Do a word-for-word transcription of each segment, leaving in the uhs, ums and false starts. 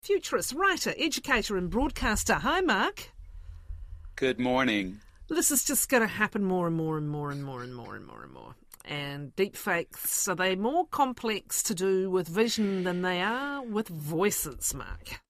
Futurist, writer, educator and broadcaster. Hi, Mark. Good morning. This is just going to happen more and more and more and more and more and more and more. And deepfakes, are they more complex to do with vision than they are with voices, Mark?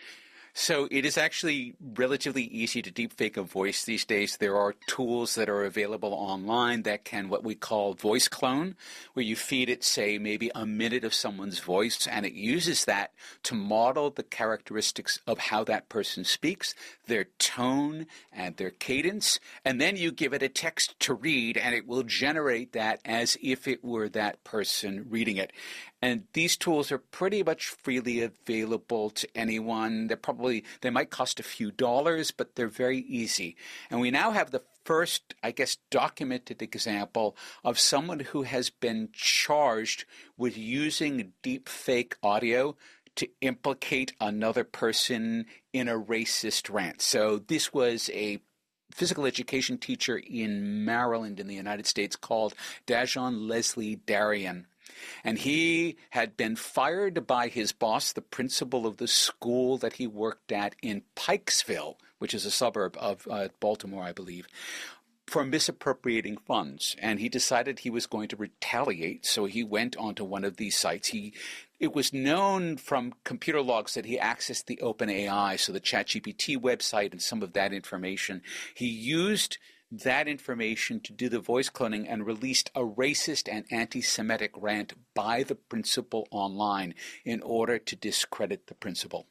So it is actually relatively easy to deepfake a voice these days. There are tools that are available online that can what we call voice clone, where you feed it, say, maybe a minute of someone's voice, and it uses that to model the characteristics of how that person speaks, their tone and their cadence, and then you give it a text to read, and it will generate that as if it were that person reading it. And these tools are pretty much freely available to anyone. They're probably, they might cost a few dollars, but they're very easy. And we now have the first, I guess, documented example of someone who has been charged with using deep fake audio to implicate another person in a racist rant. So this was a physical education teacher in Maryland in the United States called Dajon Leslie Darian. And he had been fired by his boss, the principal of the school that he worked at in Pikesville, which is a suburb of uh, Baltimore, I believe, for misappropriating funds. And he decided he was going to retaliate, so he went onto one of these sites. He It was known from computer logs that he accessed the OpenAI, so the ChatGPT website and some of that information. He used that information to do the voice cloning and released a racist and anti-Semitic rant by the principal online in order to discredit the principal.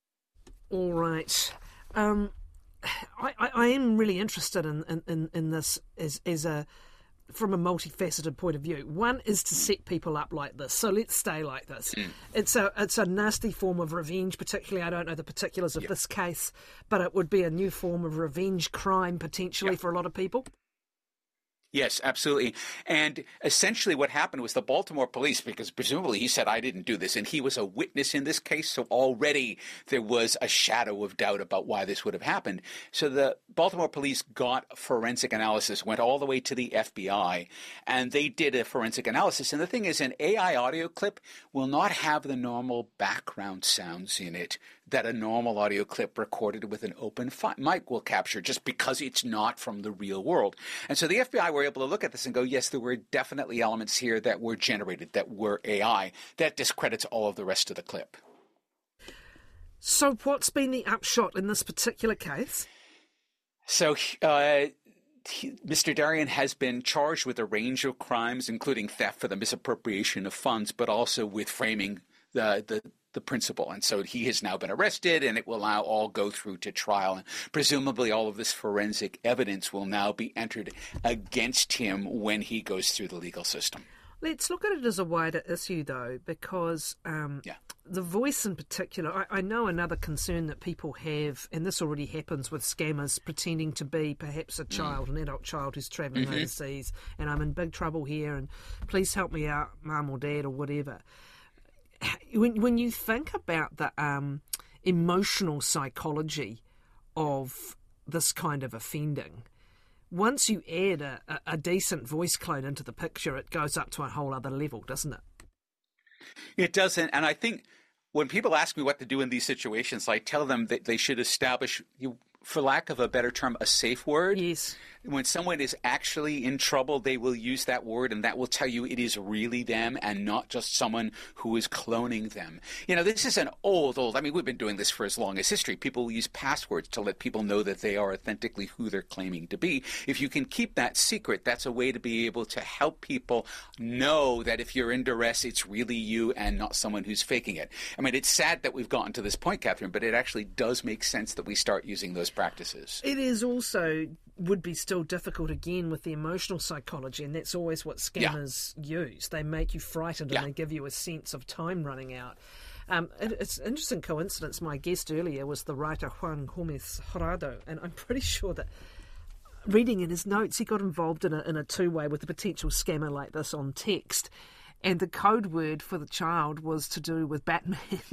All right. Um, I, I, I am really interested in, in, in this as, as a from a multifaceted point of view. One is to set people up like this. So let's stay like this. Mm. It's a it's a nasty form of revenge, particularly. I don't know the particulars of yep. this case, but it would be a new form of revenge crime potentially yep. for a lot of people. Yes, absolutely. And essentially what happened was the Baltimore police, because presumably he said, I didn't do this, and he was a witness in this case, so already there was a shadow of doubt about why this would have happened. So the Baltimore police got forensic analysis, went all the way to the F B I, and they did a forensic analysis. And the thing is, an A I audio clip will not have the normal background sounds in it that a normal audio clip recorded with an open fi- mic will capture, just because it's not from the real world. And so the F B I were able to look at this and go, yes, there were definitely elements here that were generated, that were A I. That discredits all of the rest of the clip. So what's been the upshot in this particular case? So uh, he, Mister Darian has been charged with a range of crimes, including theft for the misappropriation of funds, but also with framing the the the principal. And so he has now been arrested, and it will now all go through to trial. And presumably all of this forensic evidence will now be entered against him when he goes through the legal system. Let's look at it as a wider issue, though, because um, yeah. the voice in particular, I, I know another concern that people have, and this already happens with scammers pretending to be perhaps a child, mm. an adult child who's travelling mm-hmm. overseas, and I'm in big trouble here, and please help me out, mum or dad or whatever. When when you think about the um, emotional psychology of this kind of offending, once you add a, a, a decent voice clone into the picture, it goes up to a whole other level, doesn't it? It doesn't. And I think when people ask me what to do in these situations, I tell them that they should establish, you, for lack of a better term, a safe word. Yes. When someone is actually in trouble, they will use that word, and that will tell you it is really them and not just someone who is cloning them. You know, this is an old, old, I mean, we've been doing this for as long as history. People use passwords to let people know that they are authentically who they're claiming to be. If you can keep that secret, that's a way to be able to help people know that if you're in duress, it's really you and not someone who's faking it. I mean, it's sad that we've gotten to this point, Catherine, but it actually does make sense that we start using those practices. It is also would be still difficult again with the emotional psychology, and that's always what scammers yeah. use. They make you frightened yeah. and they give you a sense of time running out. Um, it, it's an interesting coincidence. My guest earlier was the writer Juan Gómez Jurado, and I'm pretty sure that reading in his notes, he got involved in a, in a two-way with a potential scammer like this on text. And the code word for the child was to do with Batman.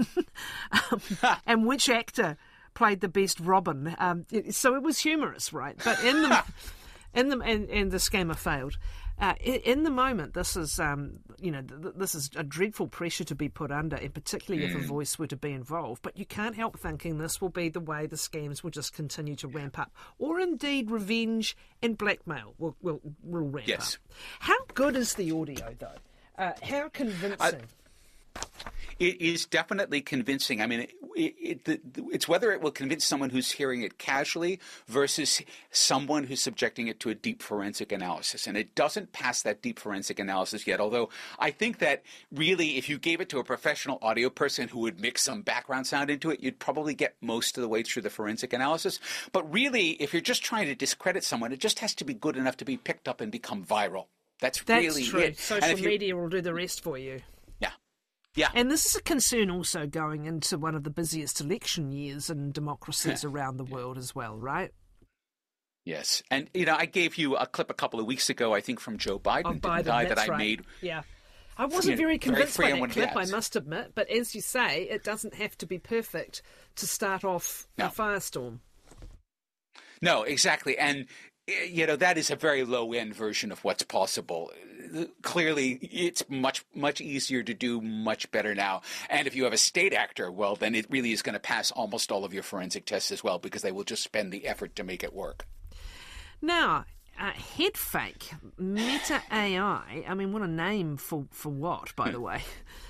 um, and which actor played the best Robin. Um, it, so it was humorous, right? But in the and the and, and the scammer failed. Uh, in, in the moment, this is um, you know th- this is a dreadful pressure to be put under, and particularly mm. if a voice were to be involved. But you can't help thinking this will be the way the scams will just continue to ramp up, or indeed revenge and blackmail will will, will ramp yes. up. How good is the audio though? Uh, how convincing? I- It is definitely convincing. I mean, it, it, it, it's whether it will convince someone who's hearing it casually versus someone who's subjecting it to a deep forensic analysis. And it doesn't pass that deep forensic analysis yet, although I think that really if you gave it to a professional audio person who would mix some background sound into it, you'd probably get most of the way through the forensic analysis. But really, if you're just trying to discredit someone, it just has to be good enough to be picked up and become viral. That's, That's really true. it. Social media will do the rest for you. Yeah. And this is a concern also going into one of the busiest election years in democracies around the world as well, right? Yes. And, you know, I gave you a clip a couple of weeks ago, I think, from Joe Biden, oh, didn't Biden I, that I right. made. Yeah. I wasn't you know, very convinced very by that clip, I ads. must admit. But as you say, it doesn't have to be perfect to start off no. a firestorm. No, exactly. And, you know, that is a very low-end version of what's possible. Clearly, it's much, much easier to do much better now. And if you have a state actor, well, then it really is going to pass almost all of your forensic tests as well because they will just spend the effort to make it work. Now, uh, Headfake, Meta A I, I mean, what a name for, for what, by the way?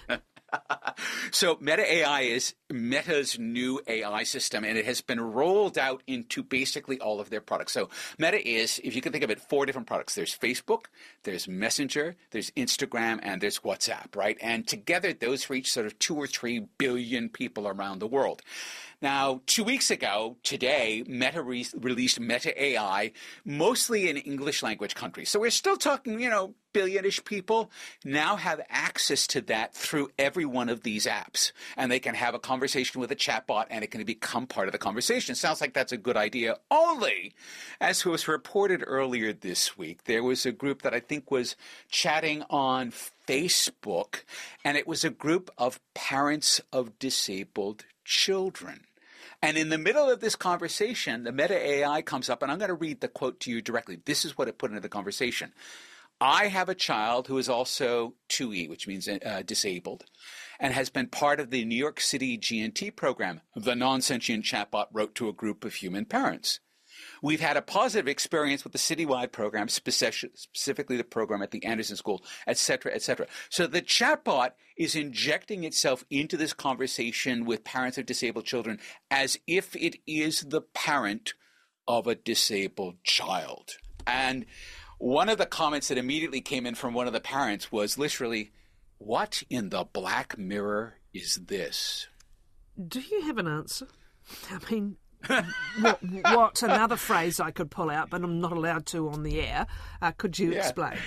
So Meta A I is Meta's new A I system, and it has been rolled out into basically all of their products. So Meta is, if you can think of it, four different products. There's Facebook, there's Messenger, there's Instagram, and there's WhatsApp, right? And together, those reach sort of two or three billion people around the world. Now, two weeks ago, today, Meta re- released Meta A I, mostly in English language countries. So we're still talking, you know, billion-ish people now have access to that through every one of these apps. And they can have a conversation with a chatbot, and it can become part of the conversation. Sounds like that's a good idea. Only, as was reported earlier this week, there was a group that I think was chatting on Facebook, and it was a group of parents of disabled children. And in the middle of this conversation, the Meta A I comes up, and I'm going to read the quote to you directly. This is what it put into the conversation. I have a child who is also two E, which means uh, disabled, and has been part of the New York City G N T program. The non-sentient chatbot wrote to a group of human parents. We've had a positive experience with the citywide program, specifically the program at the Anderson School, et cetera, et cetera. So the chatbot is injecting itself into this conversation with parents of disabled children as if it is the parent of a disabled child. And one of the comments that immediately came in from one of the parents was literally, "What in the Black Mirror is this?" Do you have an answer? I mean, what, what another phrase I could pull out, but I'm not allowed to on the air. Uh, could you yeah. explain?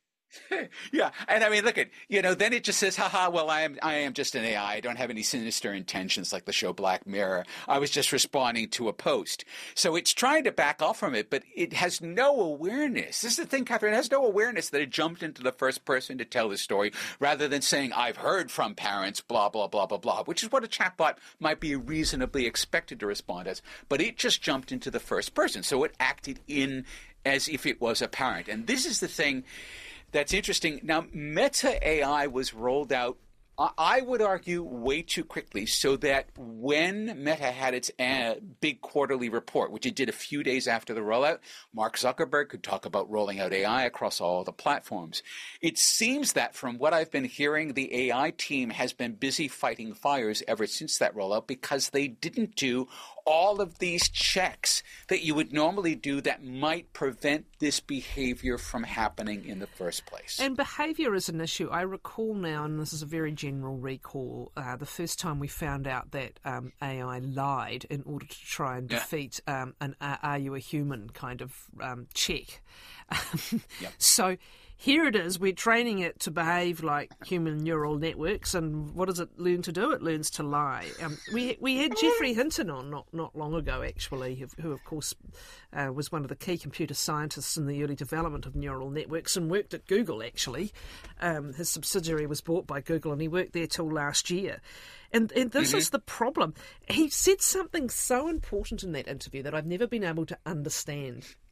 Yeah, and I mean, look at, you know, then it just says, haha, well, I am I am just an A I. I don't have any sinister intentions like the show Black Mirror. I was just responding to a post. So it's trying to back off from it, but it has no awareness. This is the thing, Catherine, it has no awareness that it jumped into the first person to tell the story rather than saying, I've heard from parents, blah, blah, blah, blah, blah, which is what a chatbot might be reasonably expected to respond as. But it just jumped into the first person. So it acted in as if it was a parent. And this is the thing that's interesting. Now, Meta A I was rolled out, I would argue, way too quickly, so that when Meta had its uh, big quarterly report, which it did a few days after the rollout, Mark Zuckerberg could talk about rolling out A I across all the platforms. It seems that from what I've been hearing, the A I team has been busy fighting fires ever since that rollout because they didn't do all of these checks that you would normally do that might prevent this behavior from happening in the first place. And behavior is an issue. I recall now, and this is a very general recall, uh, the first time we found out that um, A I lied in order to try and yeah. defeat um, an uh, are you a human kind of um, check. Yep. So here it is, we're training it to behave like human neural networks, and what does it learn to do? It learns to lie. Um, we we had Geoffrey Hinton on not, not long ago, actually, who, who of course uh, was one of the key computer scientists in the early development of neural networks and worked at Google, actually. Um, his subsidiary was bought by Google, and he worked there till last year. And, and this mm-hmm. is the problem. He said something so important in that interview that I've never been able to understand.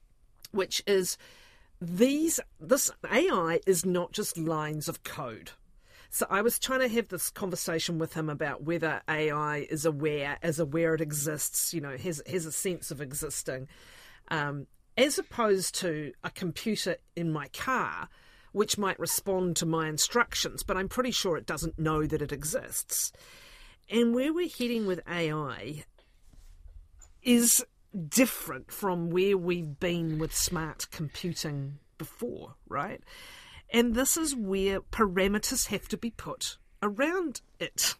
which is these this A I is not just lines of code. So I was trying to have this conversation with him about whether A I is aware, as aware it exists, you know, has has a sense of existing, um, as opposed to a computer in my car, which might respond to my instructions, but I'm pretty sure it doesn't know that it exists. And where we're heading with A I is different from where we've been with smart computing before, right? And this is where parameters have to be put around it.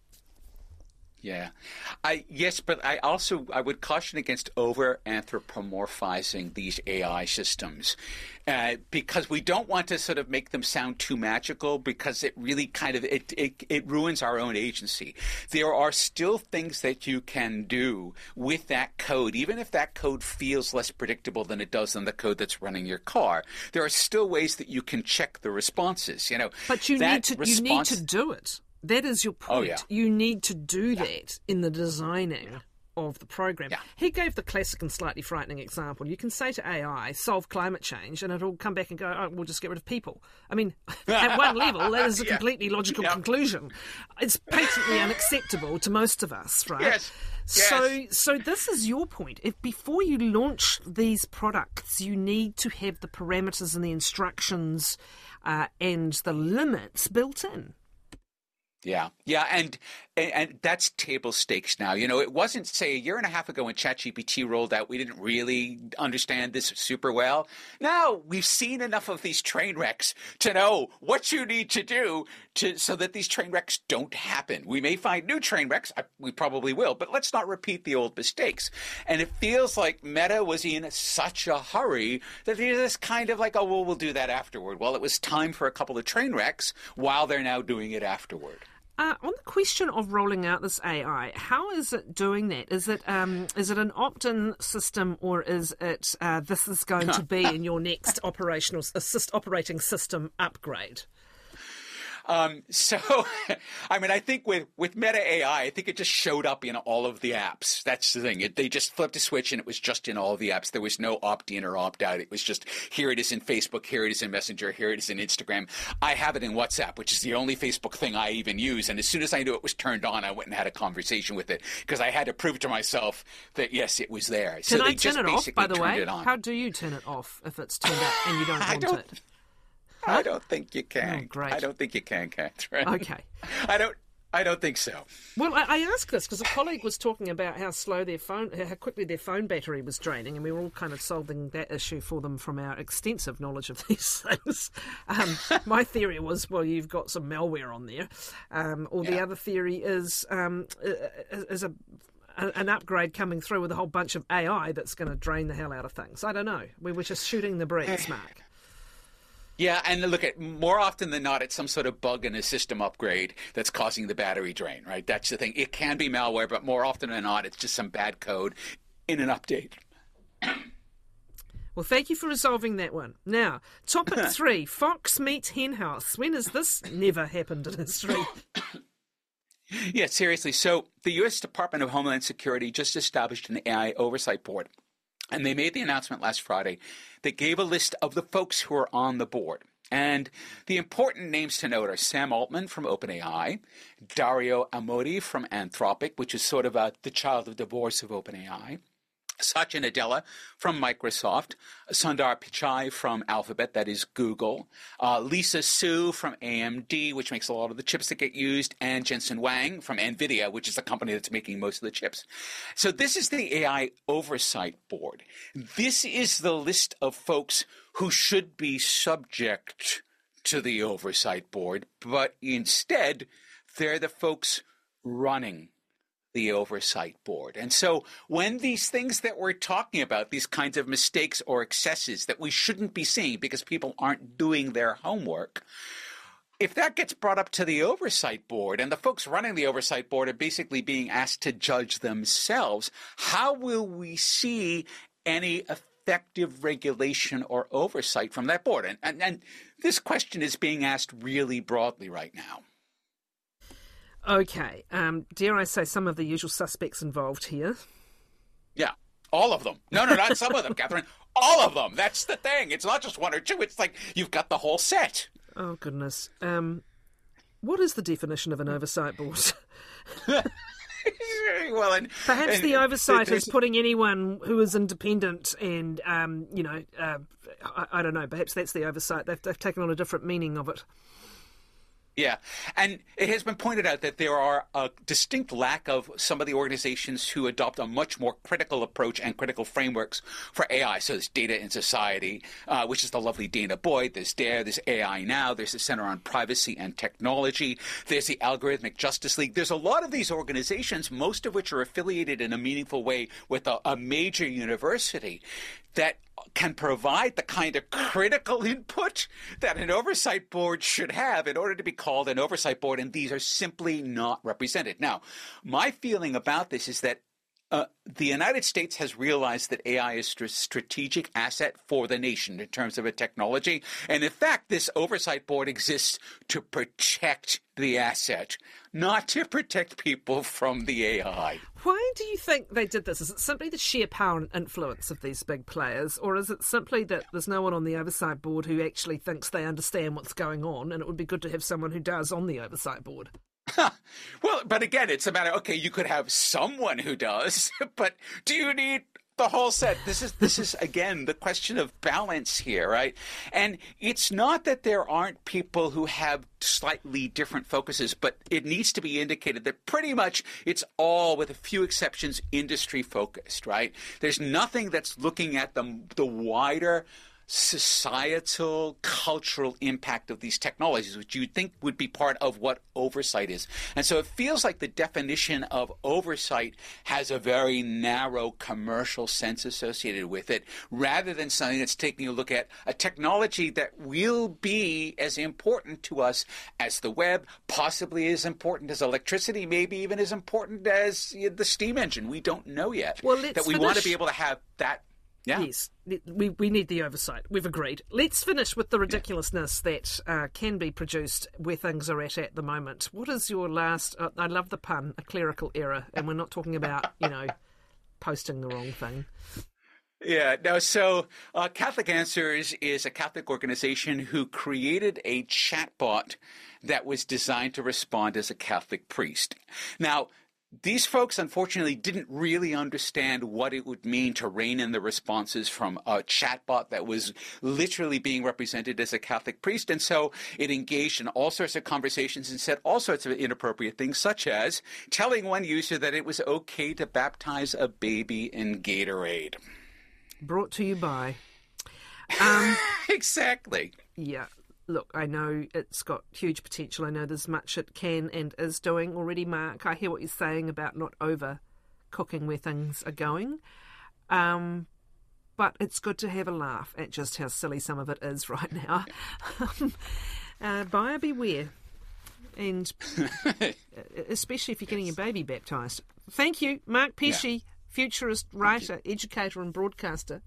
Yeah. I yes, but I also I would caution against over anthropomorphizing these A I systems uh, because we don't want to sort of make them sound too magical, because it really kind of it, it it ruins our own agency. There are still things that you can do with that code, even if that code feels less predictable than it does than the code that's running your car. There are still ways that you can check the responses. You know, but you need to response... you need to do it. That is your point. Oh, yeah. You need to do yeah. that in the designing yeah. of the program. Yeah. He gave the classic and slightly frightening example. You can say to A I, solve climate change, and it'll come back and go, oh, we'll just get rid of people. I mean, at one level, that is a yeah. completely logical yeah. conclusion. It's patently unacceptable to most of us, right? Yes. So, yes. so this is your point. If before you launch these products, you need to have the parameters and the instructions uh, and the limits built in. Yeah, yeah, and, and and that's table stakes now. You know, it wasn't, say, a year and a half ago when ChatGPT rolled out, we didn't really understand this super well. Now we've seen enough of these train wrecks to know what you need to do to so that these train wrecks don't happen. We may find new train wrecks, we probably will, but let's not repeat the old mistakes. And it feels like Meta was in such a hurry that they're just kind of like, oh, well, we'll do that afterward. Well, it was time for a couple of train wrecks while they're now doing it afterward. Uh, on the question of rolling out this A I, how is it doing that? Is it um, is it an opt-in system, or is it uh, this is going to be in your next operational assist operating system upgrade? Um, so, I mean, I think with, with Meta A I, I think it just showed up in all of the apps. That's the thing. It, they just flipped a switch and it was just in all of the apps. There was no opt-in or opt-out. It was just, here it is in Facebook, here it is in Messenger, here it is in Instagram. I have it in WhatsApp, which is the only Facebook thing I even use. And as soon as I knew it was turned on, I went and had a conversation with it because I had to prove to myself that, yes, it was there. Can so I they turn just it off, by the way? It on. How do you turn it off if it's turned up and you don't want I don't, it? Huh? I don't think you can. Oh, great. I don't think you can, Catherine. Okay. I don't. I don't think so. Well, I, I asked this because a colleague was talking about how slow their phone, how quickly their phone battery was draining, and we were all kind of solving that issue for them from our extensive knowledge of these things. Um, my theory was, well, you've got some malware on there, um, or yeah. the other theory is um, is a an upgrade coming through with a whole bunch of A I that's going to drain the hell out of things. I don't know. We were just shooting the breeze, Mark. Yeah, and look, at more often than not, it's some sort of bug in a system upgrade that's causing the battery drain, right? That's the thing. It can be malware, but more often than not, it's just some bad code in an update. Well, thank you for resolving that one. Now, topic three, Fox meets Henhouse. When has this never happened in history? Yeah, seriously. So the U S Department of Homeland Security just established an A I oversight board. And they made the announcement last Friday. They gave a list of the folks who are on the board. And the important names to note are Sam Altman from OpenAI, Dario Amodei from Anthropic, which is sort of a, the child of divorce of OpenAI, Satya Nadella from Microsoft, Sundar Pichai from Alphabet, that is Google, uh, Lisa Su from A M D, which makes a lot of the chips that get used, and Jensen Huang from NVIDIA, which is the company that's making most of the chips. So this is the A I Oversight Board. This is the list of folks who should be subject to the Oversight Board, but instead they're the folks running the Oversight Board. And so when these things that we're talking about, these kinds of mistakes or excesses that we shouldn't be seeing because people aren't doing their homework, if that gets brought up to the Oversight Board and the folks running the Oversight Board are basically being asked to judge themselves, how will we see any effective regulation or oversight from that board? And, and, and this question is being asked really broadly right now. Okay, um, dare I say some of the usual suspects involved here? Yeah. All of them. No, no, not some of them, Catherine. All of them. That's the thing. It's not just one or two. It's like you've got the whole set. Oh, goodness. Um, what is the definition of an oversight board? Well, and, Perhaps and, the oversight and, is putting anyone who is independent and, um, you know, uh, I, I don't know, perhaps that's the oversight. They've, they've taken on a different meaning of it. Yeah, and it has been pointed out that there are a distinct lack of some of the organizations who adopt a much more critical approach and critical frameworks for A I. So there's Data in Society, uh, which is the lovely Dana Boyd. There's DARE, there's A I Now, there's the Center on Privacy and Technology, there's the Algorithmic Justice League. There's a lot of these organizations, most of which are affiliated in a meaningful way with a, a major university that can provide the kind of critical input that an oversight board should have in order to be called an oversight board, and these are simply not represented. Now, my feeling about this is that Uh, the United States has realized that A I is a strategic asset for the nation in terms of a technology. And in fact, this oversight board exists to protect the asset, not to protect people from the A I. Why do you think they did this? Is it simply the sheer power and influence of these big players, or is it simply that there's no one on the oversight board who actually thinks they understand what's going on, and it would be good to have someone who does on the oversight board? Well, but again, it's a matter, okay, you could have someone who does, but do you need the whole set? This is, this is again, the question of balance here, right? And it's not that there aren't people who have slightly different focuses, but it needs to be indicated that pretty much it's all, with a few exceptions, industry focused, right? There's nothing that's looking at the, the wider societal, cultural impact of these technologies, which you'd think would be part of what oversight is. And so it feels like the definition of oversight has a very narrow commercial sense associated with it, rather than something that's taking a look at a technology that will be as important to us as the web, possibly as important as electricity, maybe even as important as the steam engine. We don't know yet. Well, let's that we finish. want to be able to have that. Yeah. Yes, we we need the oversight. We've agreed. Let's finish with the ridiculousness yeah. that uh, can be produced where things are at at the moment. What is your last, uh, I love the pun, a clerical error, and we're not talking about, you know, posting the wrong thing. Yeah, no, so uh, Catholic Answers is a Catholic organization who created a chatbot that was designed to respond as a Catholic priest. Now, these folks, unfortunately, didn't really understand what it would mean to rein in the responses from a chatbot that was literally being represented as a Catholic priest. And so it engaged in all sorts of conversations and said all sorts of inappropriate things, such as telling one user that it was okay to baptize a baby in Gatorade. Brought to you by... Um, exactly. Yeah. Look, I know it's got huge potential. I know there's much it can and is doing already, Mark. I hear what you're saying about not overcooking where things are going. Um, but it's good to have a laugh at just how silly some of it is right now. uh, buyer beware. And especially if you're getting your baby baptised. Thank you, Mark Pesce, yeah. futurist, writer, educator and broadcaster.